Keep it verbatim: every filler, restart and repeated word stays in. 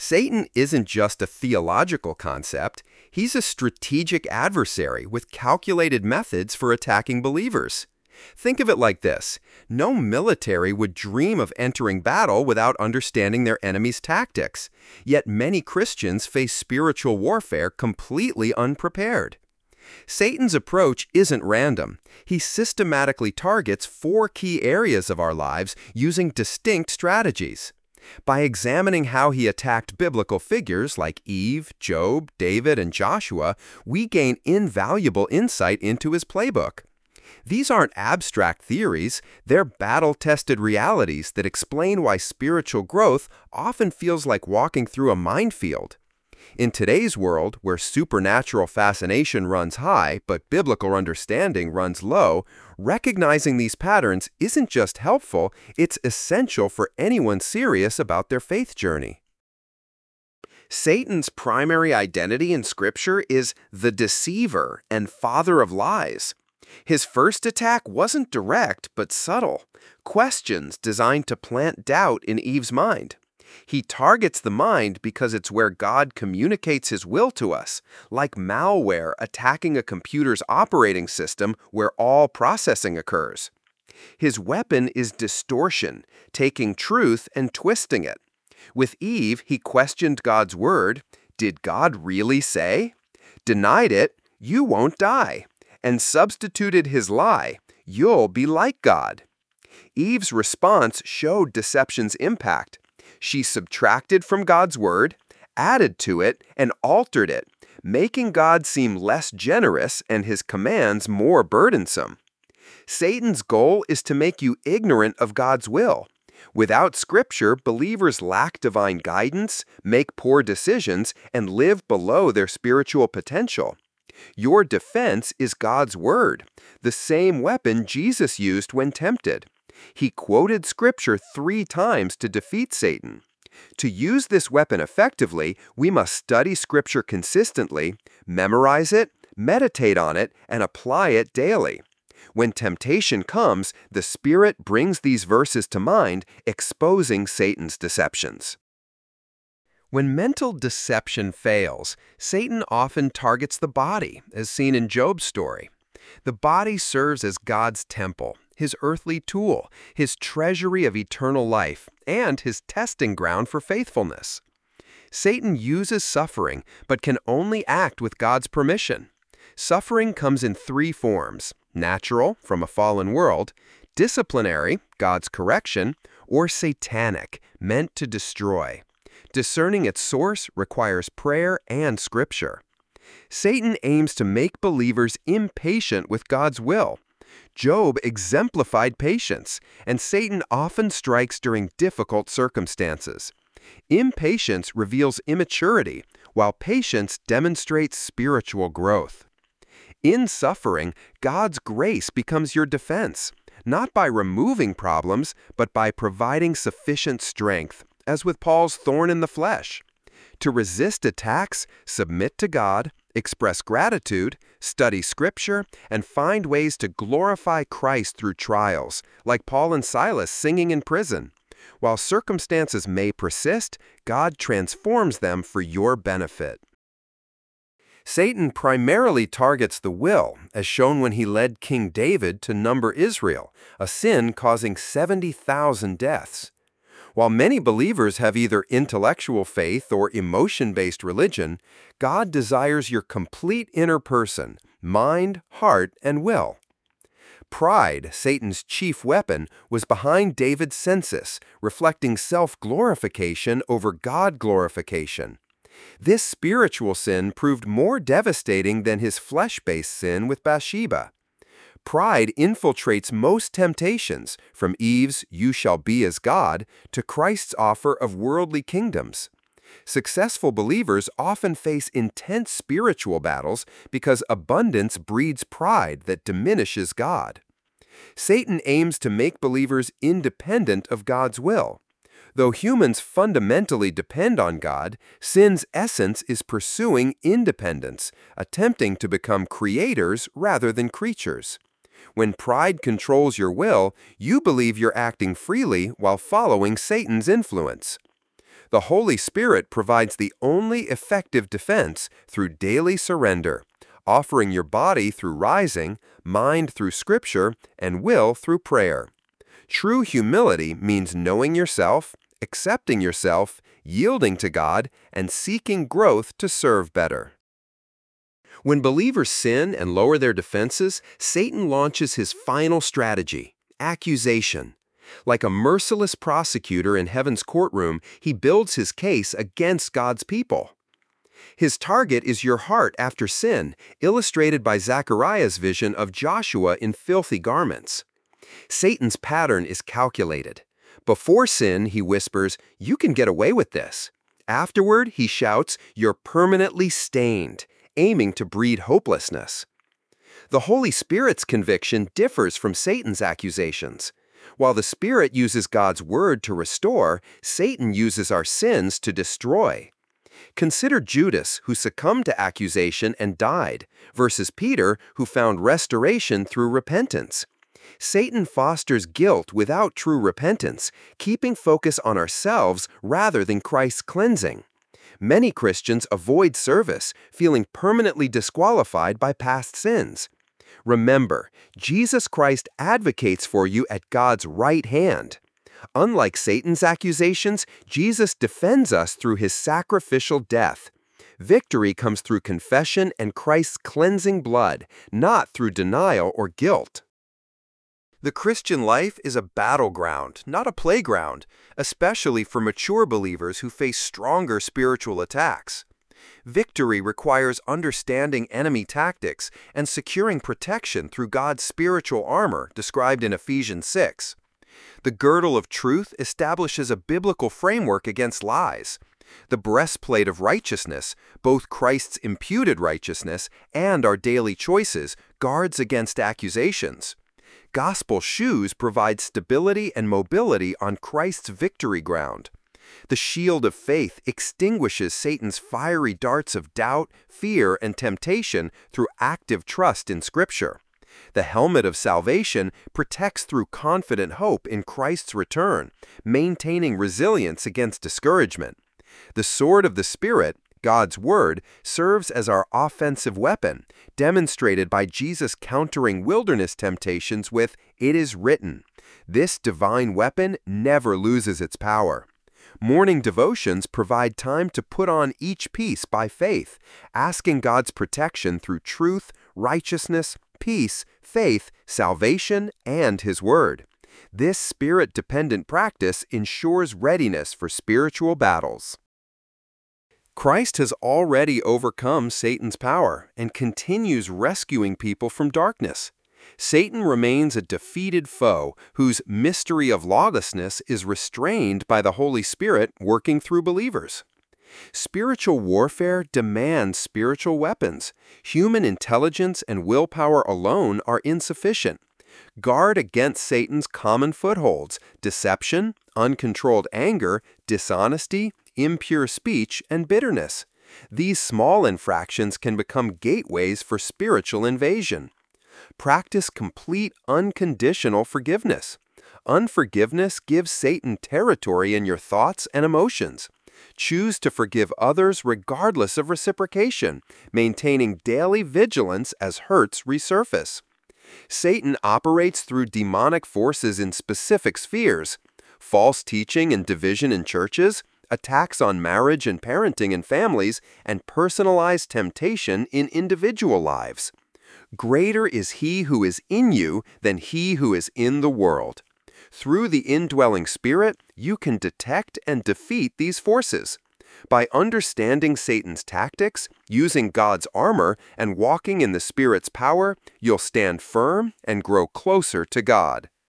Satan isn't just a theological concept, he's a strategic adversary with calculated methods for attacking believers. Think of it like this: no military would dream of entering battle without understanding their enemy's tactics, yet many Christians face spiritual warfare completely unprepared. Satan's approach isn't random. He systematically targets four key areas of our lives using distinct strategies. By examining how he attacked biblical figures like Eve, Job, David, and Joshua, we gain invaluable insight into his playbook. These aren't abstract theories, they're battle-tested realities that explain why spiritual growth often feels like walking through a minefield. In today's world, where supernatural fascination runs high but biblical understanding runs low, recognizing these patterns isn't just helpful, it's essential for anyone serious about their faith journey. Satan's primary identity in Scripture is the deceiver and father of lies. His first attack wasn't direct but subtle, questions designed to plant doubt in Eve's mind. He targets the mind because it's where God communicates his will to us, like malware attacking a computer's operating system where all processing occurs. His weapon is distortion, taking truth and twisting it. With Eve, he questioned God's word. Did God really say? Denied it, you won't die. And substituted his lie, you'll be like God. Eve's response showed deception's impact. She subtracted from God's word, added to it, and altered it, making God seem less generous and his commands more burdensome. Satan's goal is to make you ignorant of God's will. Without Scripture, believers lack divine guidance, make poor decisions, and live below their spiritual potential. Your defense is God's word, the same weapon Jesus used when tempted. He quoted Scripture three times to defeat Satan. To use this weapon effectively, we must study Scripture consistently, memorize it, meditate on it, and apply it daily. When temptation comes, the Spirit brings these verses to mind, exposing Satan's deceptions. When mental deception fails, Satan often targets the body, as seen in Job's story. The body serves as God's temple, his earthly tool, his treasury of eternal life, and his testing ground for faithfulness. Satan uses suffering, but can only act with God's permission. Suffering comes in three forms: natural, from a fallen world; disciplinary, God's correction; or satanic, meant to destroy. Discerning its source requires prayer and Scripture. Satan aims to make believers impatient with God's will. Job exemplified patience, and Satan often strikes during difficult circumstances. Impatience reveals immaturity, while patience demonstrates spiritual growth. In suffering, God's grace becomes your defense, not by removing problems, but by providing sufficient strength, as with Paul's thorn in the flesh. To resist attacks, submit to God, express gratitude, study Scripture, and find ways to glorify Christ through trials, like Paul and Silas singing in prison. While circumstances may persist, God transforms them for your benefit. Satan primarily targets the will, as shown when he led King David to number Israel, a sin causing seventy thousand deaths. While many believers have either intellectual faith or emotion-based religion, God desires your complete inner person, mind, heart, and will. Pride, Satan's chief weapon, was behind David's census, reflecting self-glorification over God-glorification. This spiritual sin proved more devastating than his flesh-based sin with Bathsheba. Pride infiltrates most temptations, from Eve's "you shall be as God" to Christ's offer of worldly kingdoms. Successful believers often face intense spiritual battles because abundance breeds pride that diminishes God. Satan aims to make believers independent of God's will. Though humans fundamentally depend on God, sin's essence is pursuing independence, attempting to become creators rather than creatures. When pride controls your will, you believe you're acting freely while following Satan's influence. The Holy Spirit provides the only effective defense through daily surrender, offering your body through rising, mind through Scripture, and will through prayer. True humility means knowing yourself, accepting yourself, yielding to God, and seeking growth to serve better. When believers sin and lower their defenses, Satan launches his final strategy, accusation. Like a merciless prosecutor in heaven's courtroom, he builds his case against God's people. His target is your heart after sin, illustrated by Zechariah's vision of Joshua in filthy garments. Satan's pattern is calculated. Before sin, he whispers, "You can get away with this." Afterward, he shouts, "You're permanently stained," aiming to breed hopelessness. The Holy Spirit's conviction differs from Satan's accusations. While the Spirit uses God's word to restore, Satan uses our sins to destroy. Consider Judas, who succumbed to accusation and died, versus Peter, who found restoration through repentance. Satan fosters guilt without true repentance, keeping focus on ourselves rather than Christ's cleansing. Many Christians avoid service, feeling permanently disqualified by past sins. Remember, Jesus Christ advocates for you at God's right hand. Unlike Satan's accusations, Jesus defends us through his sacrificial death. Victory comes through confession and Christ's cleansing blood, not through denial or guilt. The Christian life is a battleground, not a playground, especially for mature believers who face stronger spiritual attacks. Victory requires understanding enemy tactics and securing protection through God's spiritual armor described in Ephesians six. The girdle of truth establishes a biblical framework against lies. The breastplate of righteousness, both Christ's imputed righteousness and our daily choices, guards against accusations. Gospel shoes provide stability and mobility on Christ's victory ground. The shield of faith extinguishes Satan's fiery darts of doubt, fear, and temptation through active trust in Scripture. The helmet of salvation protects through confident hope in Christ's return, maintaining resilience against discouragement. The sword of the Spirit, God's Word, serves as our offensive weapon, demonstrated by Jesus countering wilderness temptations with, "It is written." This divine weapon never loses its power. Morning devotions provide time to put on each piece by faith, asking God's protection through truth, righteousness, peace, faith, salvation, and His Word. This Spirit-dependent practice ensures readiness for spiritual battles. Christ has already overcome Satan's power and continues rescuing people from darkness. Satan remains a defeated foe whose mystery of lawlessness is restrained by the Holy Spirit working through believers. Spiritual warfare demands spiritual weapons. Human intelligence and willpower alone are insufficient. Guard against Satan's common footholds: deception, uncontrolled anger, dishonesty, impure speech, and bitterness. These small infractions can become gateways for spiritual invasion. Practice complete unconditional forgiveness. Unforgiveness gives Satan territory in your thoughts and emotions. Choose to forgive others regardless of reciprocation, maintaining daily vigilance as hurts resurface. Satan operates through demonic forces in specific spheres: false teaching and division in churches, attacks on marriage and parenting in families, and personalized temptation in individual lives. Greater is He who is in you than he who is in the world. Through the indwelling Spirit, you can detect and defeat these forces. By understanding Satan's tactics, using God's armor, and walking in the Spirit's power, you'll stand firm and grow closer to God.